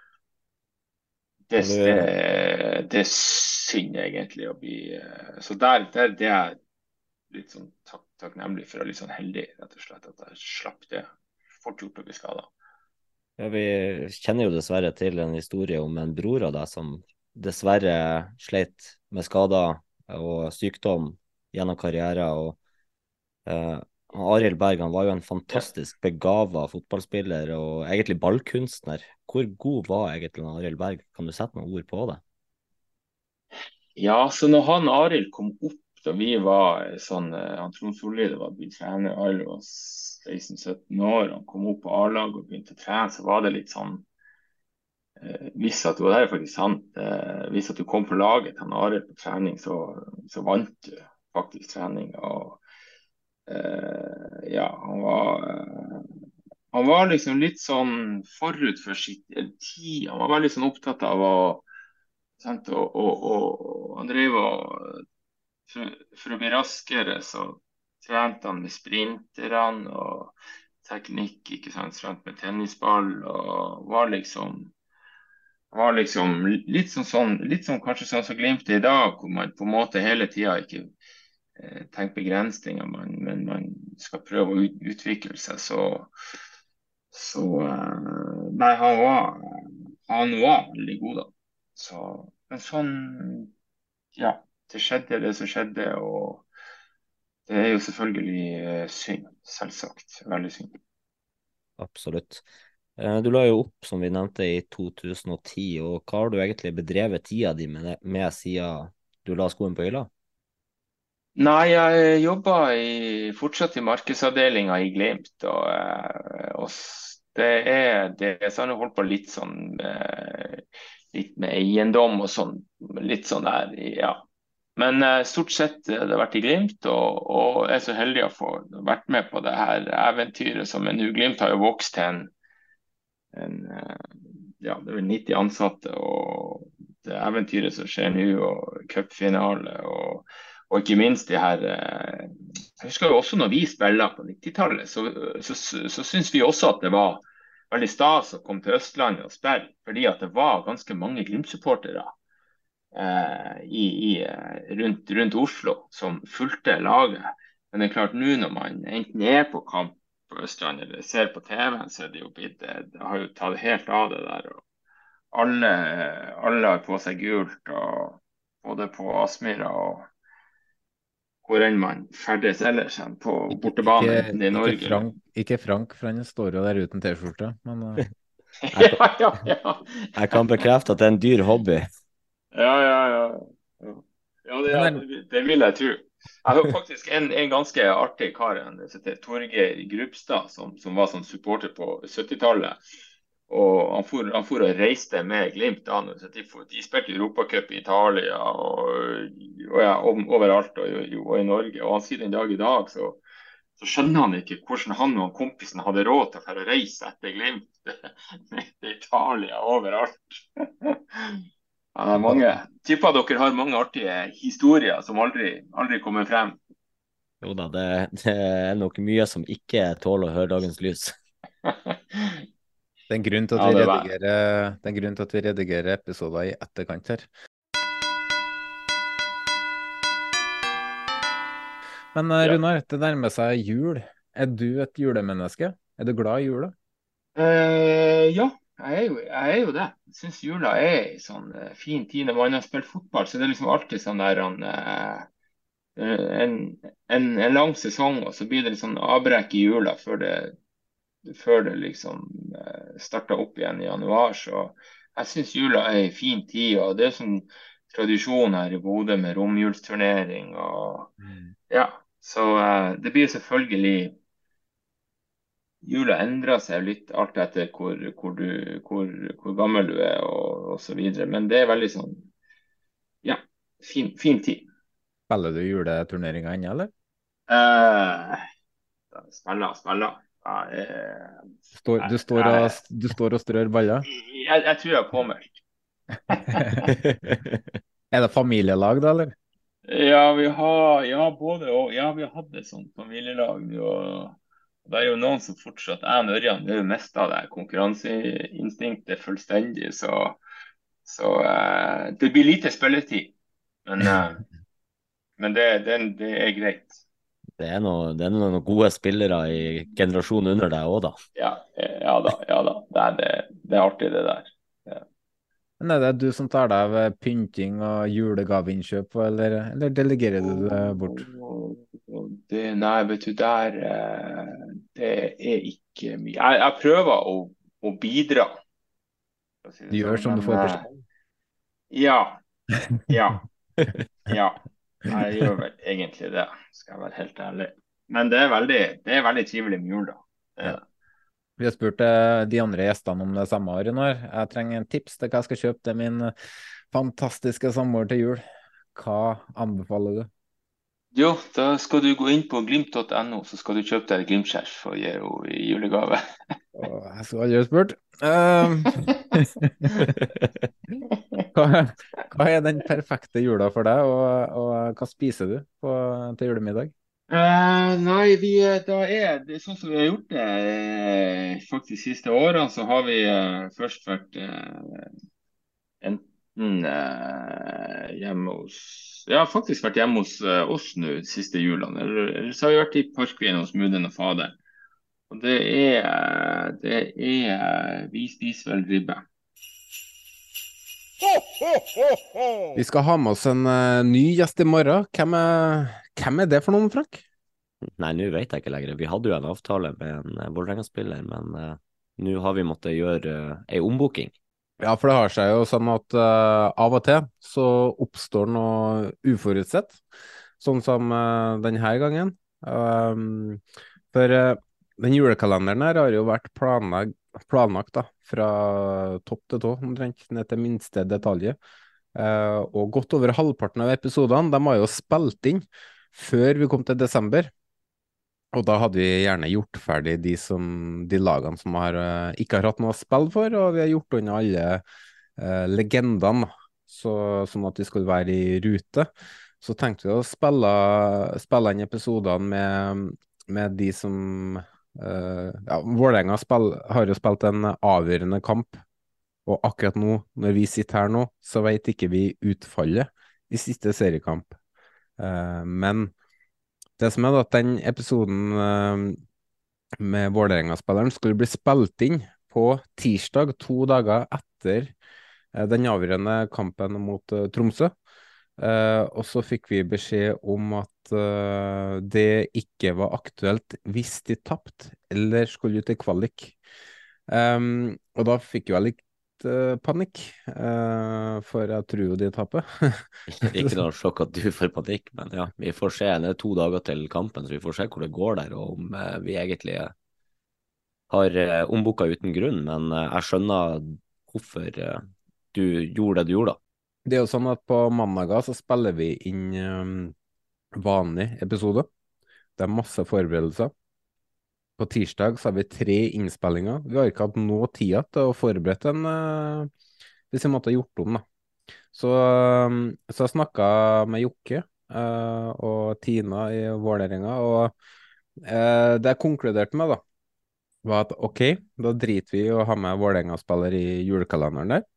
S3: Det,
S2: Har du,
S3: det, det er synd egentlig å bli eh, Så der, der det er jeg litt sånn takk, takknemlig for, og litt sånn heldig, rett og slett, at jeg slapp det. Fort gjort å bli skada.
S2: ja, vi kjenner jo dessverre til en historie om en bror av deg som dessverre sleit med skader og sykdom gjennom karriere. Og eh, Arild Berg han var jo en
S3: Ja.
S2: fantastisk begava fotballspiller og egentlig ballkunstner. Hvor god var egentlig Arild Berg? Kan du sette noen ord på det?
S3: ja, så når han Arild kom opp da vi var eh, sånn eh, Han Trond Solli det var blitt trener, Arild var seksten sytten år, han kom opp på A-laget og begynte å trene, så var det litt sånn eh, Hvis at du var der, er faktisk sant. Eh, hvis at du kom på laget til han Arild på trening, så, så vant du faktisk trening. Og eh, ja, han var eh, han var liksom litt sånn forut for sitt tid. Han var veldig sånn opptatt av å sant, og, og, og han drev og for, for å bli raskere, så trente han med sprinterne og teknikk, ikke sant, trente med tennisball og var liksom var liksom litt sånn, sånn, litt sånn kanskje sånn som Glimt er i dag, hvor man på en måte hele tida ikke eh, tenker begrensninger, man, men man skal prøve å ut, utvikle seg. Så, så eh, nei, han var, han var veldig god, da. Så, men sånn, ja. Det skjedde det som skjedde, og det er jo selvfølgelig eh, synd. Selvsagt. Veldig synd.
S2: Absolutt. Eh, Du la jo opp, som vi nevnte, i to tusen og ti, og hva har du egentlig bedrevet tida di med, med siden du la skoen på hylla?
S3: Nei, jeg jobber i, fortsatt i markedsavdelinga i Glimt. Og, eh, og s- det er det, så har jeg holdt på litt sånn eh, litt med eiendom og sånn. Litt sånn der, ja. Men eh, stort sett eh, det har vært i Glimt, og, og jeg er så heldig å få vært med på det her eventyret som er nå. Glimt har jo vokst til en, en eh, ja, det er vel nitti ansatte, og det eventyret som skjer nå, og cupfinale, og, og ikke minst de her eh, Jeg husker jo også når vi spilte på nittitallet, så, så, så, så syns vi også at det var veldig stas å komme til Østlandet og spille, fordi at det var ganske mange Glimt-supportere eh, i, i, eh, rundt, rundt Oslo som fulgte laget. Men det er klart nå når man enten er på kamp på Østlandet eller ser på T V-en, så er det jo blitt det, det har jo tatt helt av det der. Og alle, alle har på seg gult, og både på Aspmyra og hvor enn man ferdes ellers hen på
S1: Ikke, ikke,
S3: bortebane, enten det er i
S1: ikke
S3: Norge eller
S1: Frank, ikke Frank, for han står jo der uten T-skjorte. Men eh,
S2: Jeg kan,
S3: Ja, ja, ja.
S2: jeg kan bekrefte at det er en dyr hobby.
S3: Ja, ja, ja. Ja, ja det,
S1: men
S3: ja,
S1: er,
S3: det, det vil jeg tro. Jeg har faktisk en, en ganske artig kar, en som heter Torgeir Grubstad, som, som var sånn supporter på syttitallet. Og han for, han for og reiste med Glimt da. Så de, for, de spilte Europacup i Italia og, og ja, om, overalt, og, og i Norge. Og han sier den dag i dag så, så skjønner han ikke hvordan han og kompisen hadde råd til å reise etter Glimt til Italia overalt. Ja, det er mange. Tipper dere har mange artige historier som aldri, aldri kommer frem.
S2: Jo da, det, det er nok mye som ikke tåler å høre dagens lys.
S1: det er en grunn til at
S3: Ja,
S1: vi
S3: det var
S1: redigerer, det er en grunn til at vi redigerer episoder i etterkant her. Men eh,
S3: ja.
S1: Runar, det nærmer seg jul. Er du et julemenneske? Er du glad i jula?
S3: Eh, ja, jeg er jo, jeg er jo det. Jeg syns jula er en sånn eh, fin tid. Når man har spilt fotball, så det er liksom alltid sånn der han, eh, en, en, en lang sesong, og så blir det litt sånn avbrekk i jula før det, før det liksom eh, starter opp igjen i januar. Så jeg syns jula er en fin tid, og det er sånn tradisjon her i Bodø med romjulsturnering. Og ja, så eh, det blir selvfølgelig Jula endrer seg litt alt etter hvor, hvor, du, hvor, hvor gammel du er og, og så videre. Men det er veldig sånn, ja, fin, fin tid.
S1: Spiller du juleturneringer ennå, eller?
S3: Eh, spiller, spiller. Ja, eh,
S1: Står, du,
S3: jeg,
S1: står og,
S3: jeg,
S1: du står og strør baller?
S3: jeg, jeg tror jeg er påmeldt.
S1: Er det familielag, da, eller?
S3: Ja, vi har, ja, både og. Ja, vi har hatt et sånt familielag. Og det er jo noen som fortsatt Jeg og Ørjan vi har jo mista det konkurranseinstinktet fullstendig. Så, så eh, det blir lite spilletid. Men, eh, men det, det, det er greit.
S2: Det er noe, det er noen gode spillere i generasjonen under deg òg, da.
S3: Ja, eh, ja da. Ja da. Det er, det, det er artig, det der. Ja.
S1: Men er det du som tar deg av pynting og julegaveinnkjøp, eller, eller delegerer du det bort?
S3: Og det, nei, vet du, der eh, Det er ikke mye. Jeg, jeg prøver å, å bidra, for å si
S1: Du
S3: det
S1: gjør
S3: sånn,
S1: som du
S3: men
S1: får
S3: eh,
S1: beskjed om?
S3: ja, ja, ja. Jeg gjør vel egentlig det, skal jeg være helt ærlig. Men det er veldig, det er veldig trivelig med jul, da. Det er
S1: Ja.
S3: det.
S1: Vi har spurt eh, de andre gjestene om det samme, Runar. Jeg trenger en tips til hva jeg skal kjøpe til min eh, fantastiske samboer til jul. Hva anbefaler du?
S3: Jo, da skal du gå inn på glimt punktum no, så skal du kjøpe deg et Glimt-skjerf og gi henne i julegave.
S1: Åh, jeg skulle aldri ha spurt. Eh, hva, hva er den perfekte jula for deg, og, og hva spiser du på, til julemiddag?
S3: Eh, nei, vi, eh, da er det sånn som vi har gjort det eh, faktisk de siste årene, så har vi eh, først vært eh, enten eh, hjemme hos Ja, faktisk vært hjemme hos eh, oss nå de siste julene. Eller, eller så har vi vært i parkveien hos mudder'n og faderen. Og det er, eh, det er eh, Vi spiser vel ribbe.
S1: Vi skal ha med oss en eh, ny gjest i morgen. Hvem er, hvem er det for noen, Frank?
S2: Nei, nå vet jeg ikke lenger. Vi hadde jo en avtale med en uh, Vålerenga-spiller, men uh, nå har vi måttet gjøre uh, ei ombooking.
S1: Ja, for det har seg jo sånn at eh, av og til så oppstår noe uforutsett, sånn som eh, denne gangen. Um, for eh, den julekalenderen her har jo vært planlagt, planlagt da, fra topp til tå, omtrent ned til minste detalje. Eh, og godt over halvparten av episodene, de har jo spilt inn før vi kom til desember. Og da hadde vi gjerne gjort ferdig de, som, de lagene som har, eh, ikke har hatt noe å spille for, og vi har gjort unna alle eh, legendene, så, sånn at de skulle være i rute. Så tenkte vi å spille, spille inn episodene med, med de som eh, ja, Vålerenga spill, har jo spilt en avgjørende kamp, og akkurat nå, når vi sitter her nå, så vet ikke vi utfallet i siste seriekamp. Eh, men det som er da, at den episoden eh, med Vålerenga-spilleren skulle bli spilt inn på tirsdag, to dager etter eh, den avgjørende kampen mot eh, Tromsø. Eh, og så fikk vi beskjed om at eh, det ikke var aktuelt hvis de tapte eller skulle ut i kvalik. Um, og da fikk jo jeg litt eh, panikk, eh, for jeg tror jo de taper.
S2: Ikke noe sjokk at du får panikk, men ja, vi får se. Det er to dager til kampen, så vi får se hvor det går der, og om eh, vi egentlig eh, har eh, ombooka uten grunn. Men eh, jeg skjønner hvorfor eh, du gjorde det du gjorde, da.
S1: Det er jo sånn at på mandager så spiller vi inn um, vanlig episode. Det er masse forberedelser. På tirsdag så har vi tre innspillinger. Vi har ikke hatt noe tid til å forberede en uh, hvis vi måtte ha gjort om, da. Så, um, så jeg snakket med Jokke uh, og Tina i Vålerenga, og uh, det jeg konkluderte med, da, var at ok, da driter vi i å ha med Vålerenga-spiller i julekalenderen der.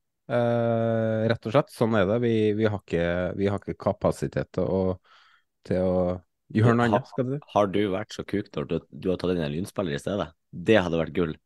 S1: Uh, rett og slett, sånn er det. Vi, vi, har, ikke, vi har ikke kapasitet til å, til å gjøre noe
S2: Ha,
S1: annet, skal du si.
S2: har du vært så kuk når du, du har tatt inn en lynspiller i stedet? Det hadde vært gull.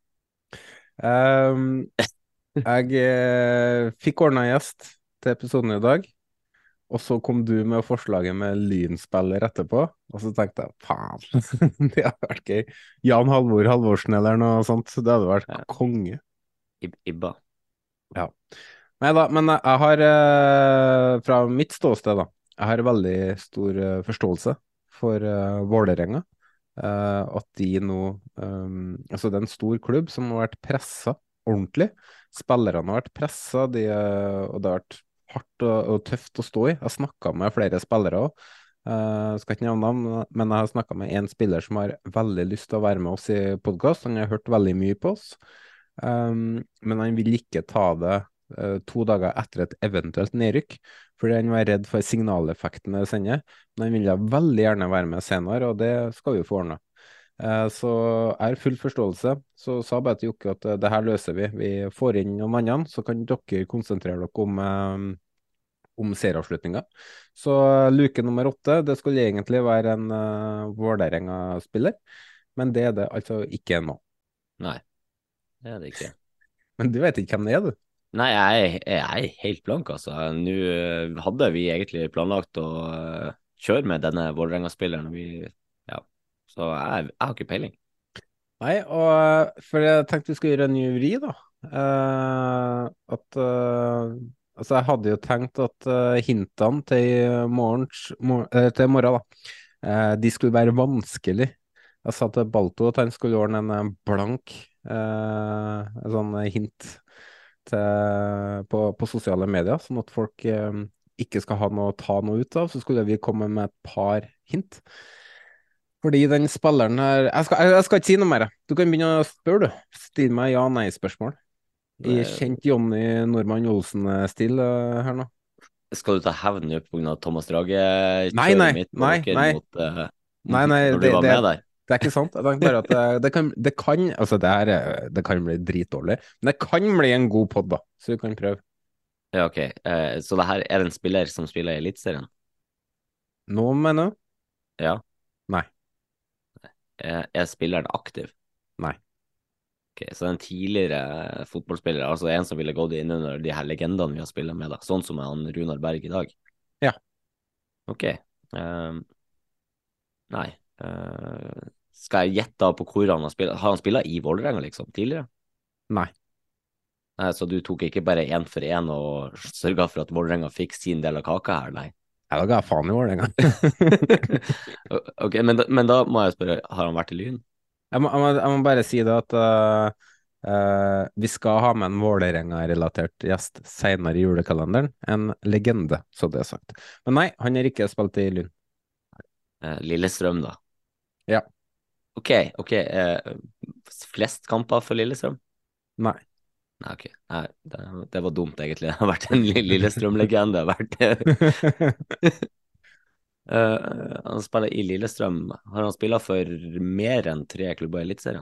S1: Um, jeg eh, fikk ordna gjest til episoden i dag,
S4: og så kom du med forslaget med Lynspiller etterpå, og så tenkte jeg, faen, det hadde vært gøy. Jan Halvor Halvorsen eller noe sånt, det hadde vært
S2: Ja.
S4: konge.
S2: Ib Ibba.
S4: Ja. Nei da, men jeg har, eh, fra mitt ståsted da, jeg har veldig stor eh, forståelse for eh, Vålerenga. Eh, at de nå, um, altså det er en stor klubb som har vært presset ordentlig. Spillerne har vært presset, de, eh, og det har vært hardt og, og tøft å stå i. Jeg har snakket med flere spillere også. Uh, skal ikke nevne navn, men jeg har snakket med en spiller som har veldig lyst til å være med oss i podcast. Han har hørt veldig mye på oss. Um, men han vil ikke ta det uh, to dager etter et eventuelt nedrykk, fordi han var redd for signaleffekten det sender. Men han vil da veldig gjerne være med senere, og det skal vi få ordnet. Uh, så jeg har full forståelse. Så sa bare til Jokke at uh, det her løser vi. Vi får inn noen andre, så kan dere konsentrere dere om, uh, om serieavslutninga. Så uh, luke nummer åtte, det skulle egentlig være en uh, Vålerenga-spiller, men det er det altså ikke ennå.
S2: Nei, det er det ikke.
S4: Men du vet ikke hvem det er, du?
S2: Nei, jeg, er- jeg er helt blank, altså. Nå eh, hadde vi egentlig planlagt å eh, kjøre med denne Vålerenga-spilleren. Vi, ja. Så jeg, jeg har ikke peiling.
S4: Nei, og for jeg tenkte vi skulle gjøre en ny vri, da. Eh, at eh, Altså, jeg hadde jo tenkt at eh, hintene til i morgens, mor eh, til i morgen, da, eh, de skulle være vanskelig. Jeg sa til Balto at han skulle ordne en eh, blank eh, en sånn hint til, på, på sosiale medier, sånn at folk eh, ikke skal ha noe å ta noe ut av. Så skulle vi komme med et par hint. Fordi den spilleren her jeg skal, jeg, jeg skal ikke si noe mer. Jeg. Du kan begynne å spørre, du. Still meg ja-nei-spørsmål. I
S2: Eh,
S4: kjent Jonny Normann Olsen-stil uh, her nå.
S2: Skal du ta hevn nå på grunn av Thomas
S4: Nei,
S2: Drage-kjøret
S4: nei,
S2: mitt på
S4: nei,
S2: dere
S4: nei.
S2: mot eh,
S4: Nei, nei,
S2: når du
S4: det,
S2: var
S4: det,
S2: med der?
S4: det er ikke sant. Jeg tenkte bare at det, det, kan, det kan Altså, det her er- det kan bli dritdårlig, men det kan bli en god pod, da. Så vi kan prøve.
S2: Ja, ok. Eh, så det her er en spiller som spiller i Eliteserien?
S4: Nå, mener du?
S2: Ja.
S4: Nei.
S2: Er, er spilleren aktiv?
S4: Nei.
S2: Ok, så det er en tidligere fotballspiller, altså en som ville gått inn under de her legendene vi har spilt med, da. Sånn som han Runar Berg i dag.
S4: Ja.
S2: Ok. Ehm, nei. Eh, skal jeg gjette da på hvor han har spilt? Har han spilt i Vålerenga, liksom, tidligere?
S4: Nei.
S2: Nei, så du tok ikke bare én for én og sørga for at Vålerenga fikk sin del av kaka her, nei?
S4: Ja, da ga jeg faen i Vålerenga.
S2: Ok, men da, men da må jeg spørre, har han vært i Lyn?
S4: Jeg må, jeg, må, jeg må bare si det at uh, uh, vi skal ha med en Vålerenga-relatert gjest senere i julekalenderen. En legende, så det er sagt. Men nei, han har ikke spilt i Lyn.
S2: Eh, Lillestrøm, da?
S4: Ja.
S2: Ok, ok. Eh, flest kamper for Lillestrøm?
S4: Nei.
S2: Nei, ok. Nei, det, det var dumt, egentlig. Det har vært en li- Lillestrøm-legende. Det har vært Eh, han spiller i Lillestrøm. Har han spilt for mer enn tre klubber i Eliteserien?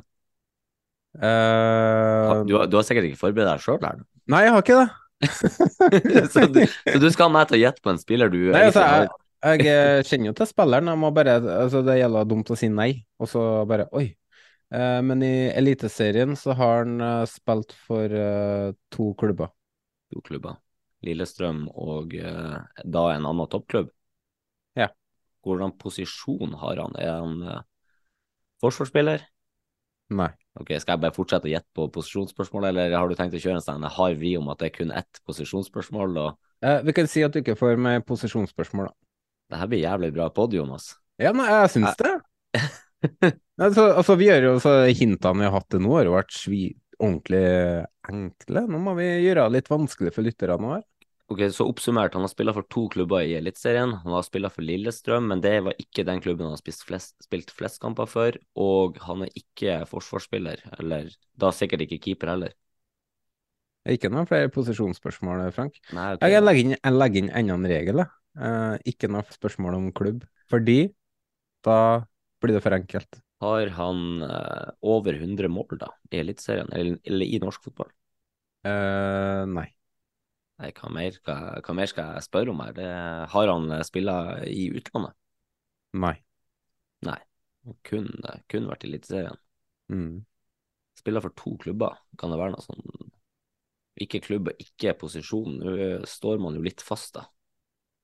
S2: Ha-
S4: uh,
S2: Du, har- du har sikkert ikke forberedt deg sjøl her,
S4: Nei, jeg har ikke det.
S2: så, du, så du skal ha meg til å gjette på en spiller du
S4: Nei, altså,
S2: egentlig
S4: jeg, jeg eh, kjenner jo til spilleren. Jeg må bare, altså, det gjelder dumt å si nei, og så bare oi. Eh, men i Eliteserien så har han eh, spilt for eh, to klubber.
S2: har to klubber. Lillestrøm og eh, da en annen toppklubb.
S4: Ja.
S2: Hvordan posisjon har han? Er han eh, forsvarsspiller?
S4: Nei.
S2: Ok, Skal jeg bare fortsette å gjette på posisjonsspørsmål, eller har du tenkt å kjøre en sånn hard vri om at det er kun ett posisjonsspørsmål? Og
S4: Eh, vi kan si at du ikke får med posisjonsspørsmål, da.
S2: det her blir jævlig bra pod, Jonas.
S4: Ja, nei, jeg syns det. Altså, altså, vi gjør jo så hintene vi har hatt til nå, har jo vært svi ordentlig enkle. Nå må vi gjøre det litt vanskelig for lytterne nå her.
S2: Ok, Så oppsummert, han har spilt for to klubber i Eliteserien. Han har spilt for Lillestrøm, men det var ikke den klubben han har spilt flest, spilt flest kamper for. Og han er ikke forsvarsspiller, eller da sikkert ikke keeper heller.
S4: Ikke noen flere posisjonsspørsmål, Frank.
S2: Nei, ok.
S4: Jeg legger inn, jeg legger inn enda en regel, jeg. Eh, ikke noe spørsmål om klubb. Fordi da blir det for enkelt.
S2: Har han eh, over hundre mål da, i Eliteserien, eller, eller i norsk fotball?
S4: Eh, nei.
S2: Nei, hva mer, skal, hva mer skal jeg spørre om her? Det, har han eh, spillet i utlandet?
S4: Nei.
S2: Nei, kun, eh, kun vært i Eliteserien.
S4: Mm.
S2: Spiller for to klubber, kan det være noe sånn? Ikke klubb og ikke posisjon. Nå står man jo litt fast, da.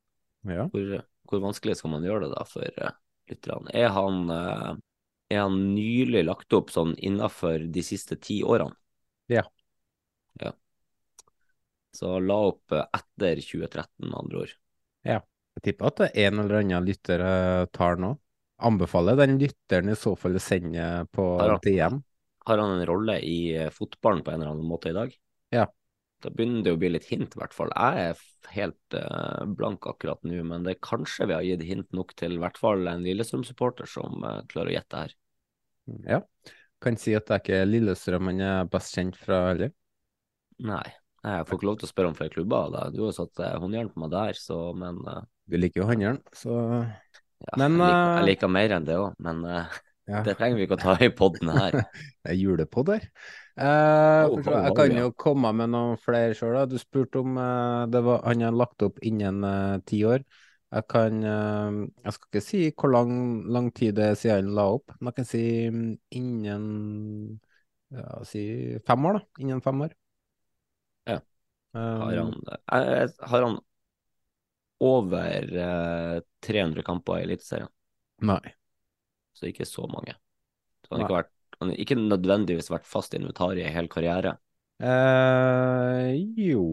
S4: Ja.
S2: Hvor, hvor vanskelig skal man gjøre det da for uh, lytterne? Er han, uh, er han nylig lagt opp sånn innenfor de siste ti årene?
S4: Ja.
S2: Ja. Så la opp uh, etter tjue tretten, med andre ord.
S4: Ja. Jeg tipper at det er en eller annen lytter eh, tar nå. Anbefaler den lytteren i så fall å sende på
S2: Har han,
S4: D M.
S2: har han en rolle i uh, fotballen på en eller annen måte i dag?
S4: Ja.
S2: Da begynner det å bli litt hint, i hvert fall. Jeg er f- helt uh, blank akkurat nå, men det kanskje vi har gitt hint nok til i hvert fall en Lillestrøm-supporter som uh, klarer å gjette her.
S4: Ja. Kan si at det er ikke Lillestrøm han er best kjent fra heller.
S2: Nei, jeg får ikke lov til å spørre om flere klubber. Da. Du har jo satt uh, håndjern på meg der, så, men uh,
S4: Du liker jo handelen, så
S2: ja,
S4: Men,
S2: jeg, liker, jeg
S4: eh,
S2: liker mer enn det òg. Men uh,
S4: ja.
S2: det trenger vi ikke å ta i podden her.
S4: Det er julepod her. Eh,
S2: Oh,
S4: for så,
S2: oh,
S4: jeg
S2: oh,
S4: kan
S2: ja.
S4: jo komme med noen flere sjøl. Du spurte om eh, det var, han har lagt opp innen eh, ti år. Jeg kan eh, Jeg skal ikke si hvor lang, lang tid det er siden han la opp, men jeg kan si mm, innen ja, si fem år, da. Innen fem år.
S2: Ja. Har
S4: Um,
S2: han, eh, har han over uh, tre hundre kamper i Eliteserien?
S4: nei.
S2: Så ikke så mange. Så han har
S4: Nei.
S2: ikke vært han har ikke nødvendigvis vært fast invitar i en hel karriere.
S4: Eh, jo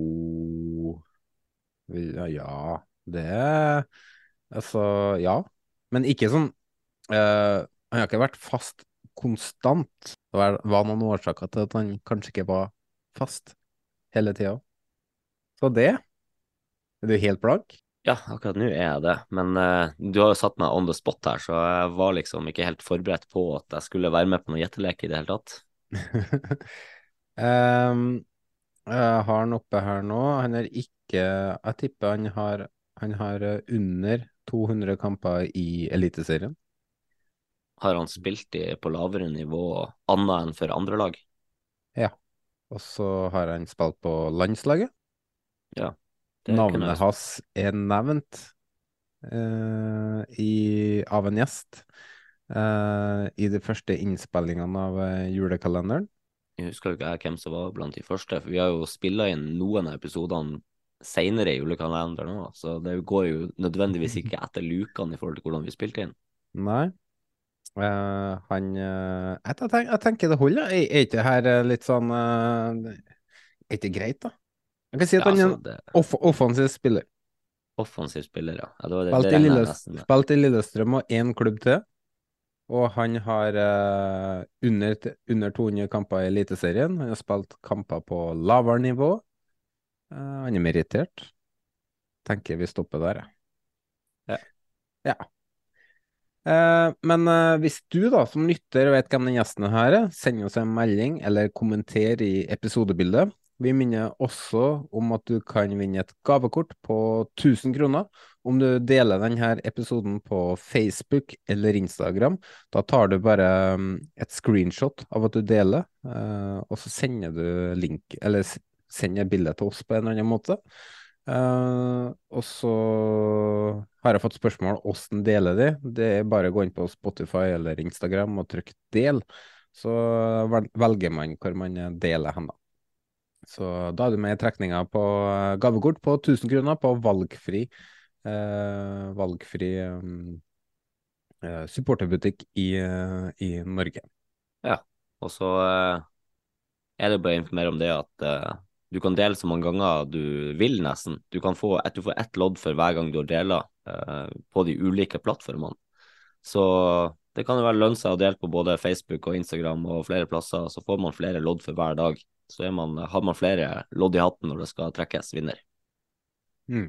S4: Ja, ja, det er Altså, ja. Men ikke sånn eh, Han har ikke vært fast konstant. Det var, var noen årsaker til at han kanskje ikke var fast hele tida. Så det er du helt blank.
S2: Ja, akkurat nå er jeg det, men eh, du har jo satt meg on the spot her, så jeg var liksom ikke helt forberedt på at jeg skulle være med på noen gjettelek i det hele tatt.
S4: Ehm, jeg har han oppe her nå. Han er ikke Jeg tipper han har Han har eh, under to hundre kamper i Eliteserien.
S2: Har han spilt i, på lavere nivå annet enn for andre lag?
S4: Ja. Og så har han spilt på landslaget.
S2: Ja, det kunne
S4: Navnet
S2: jeg
S4: hans er nevnt eh, i, av en gjest eh, i de første innspillingene av eh, julekalenderen.
S2: Jeg husker jo ikke jeg hvem som var blant de første, for vi har jo spillet inn noen av episodene senere i julekalenderen nå, så det går jo nødvendigvis ikke etter lukene i forhold til hvordan vi spilte inn.
S4: Nei. Eh, han eh, jeg, jeg, tenk, jeg tenker det holder. Er, er ikke det her eh, litt sånn eh, Er ikke greit, da? Jeg kan si at
S2: Ja,
S4: han er
S2: altså,
S4: en
S2: det
S4: off offensiv spiller.
S2: offensiv spiller, ja. Ja, det, var det,
S4: Spilt
S2: det
S4: i,
S2: regner jeg
S4: Lilles,
S2: nesten med.
S4: spilt i Lillestrøm og én klubb til. Og han har eh, under, under to hundre kamper i Eliteserien. Han har spilt kamper på lavere nivå. Eh, han er merittert. Tenker vi stopper der,
S2: Ja.
S4: ja. Eh, men eh, hvis du da som lytter vet hvem den gjesten her er, send oss en melding eller kommenter i episodebildet. Vi minner også om at du kan vinne et gavekort på tusen kroner om du deler denne episoden på Facebook eller Instagram. Da tar du bare um, et screenshot av at du deler, eh, og så sender du link, eller s- sender bildet til oss på en eller annen måte. Eh, og så har jeg fått spørsmål hvordan deler de. Det er bare å gå inn på Spotify eller Instagram og trykke del, så vel- velger man hvor man deler hen da. Så da er du med i trekninga på eh, gavekort på tusen kroner på valgfri eh, valgfri um, eh, supporterbutikk i, eh, i Norge.
S2: Ja, og så eh, er det bare å informere om det at eh, du kan dele så mange ganger du vil nesten. Du kan få et, du får ett lodd for hver gang du har deler eh, på de ulike plattformene. Så det kan jo være lønne seg å dele på både Facebook og Instagram og flere plasser, så får man flere lodd for hver dag. Så er man, har man flere lodd i hatten når det skal trekkes vinner.
S4: Mm.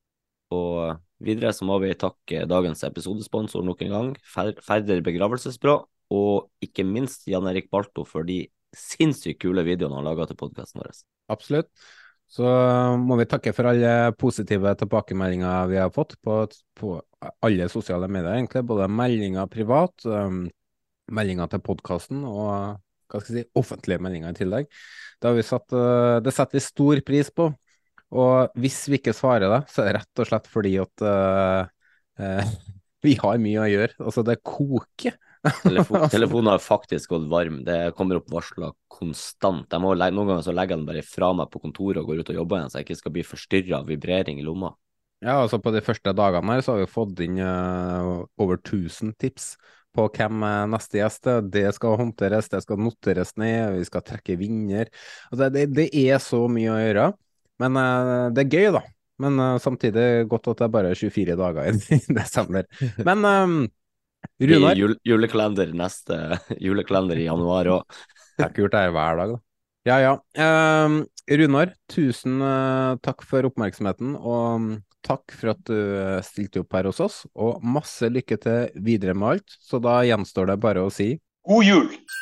S2: Og videre så må vi takke dagens episodesponsor nok en gang, Fer Færder begravelsesbyrå, og ikke minst Jan Erik Balto for de sinnssykt kule videoene han laget til podcasten vår.
S4: Absolutt. Så uh, må vi takke for alle positive tilbakemeldinger vi har fått på, på alle sosiale medier, egentlig. Både meldinger privat, um, meldinger til podcasten og hva skal jeg si, offentlige meldinger i tillegg. Det, har vi satt, uh, det setter vi stor pris på. Og hvis vi ikke svarer det, så er det rett og slett fordi at uh, uh, vi har mye å gjøre. Altså, det koker.
S2: Telefon, telefonen har faktisk gått varm. Det kommer opp varsler konstant. Jeg må legge, noen ganger så legger jeg den bare fra meg på kontoret og går ut og jobber igjen, så jeg ikke skal bli forstyrret av vibrering i lomma.
S4: Ja, altså på de første dagene her så har vi fått inn eh, over tusen tips på hvem eh, neste gjest er. Det skal håndteres, det skal noteres ned, vi skal trekke vinner. Altså, det, det er så mye å gjøre, men eh, det er gøy da. Men eh, samtidig godt at det er bare tjuefire dager i desember. Men eh,
S2: I
S4: Runar,
S2: jul, julekalender neste julekalender i januar òg.
S4: jeg har ikke gjort det her hver dag da. Ja, ja. Eh, Runar, tusen eh, takk for oppmerksomheten, og mm, takk for at du eh, stilte opp her hos oss, og masse lykke til videre med alt. Så da gjenstår det bare å si
S3: God jul!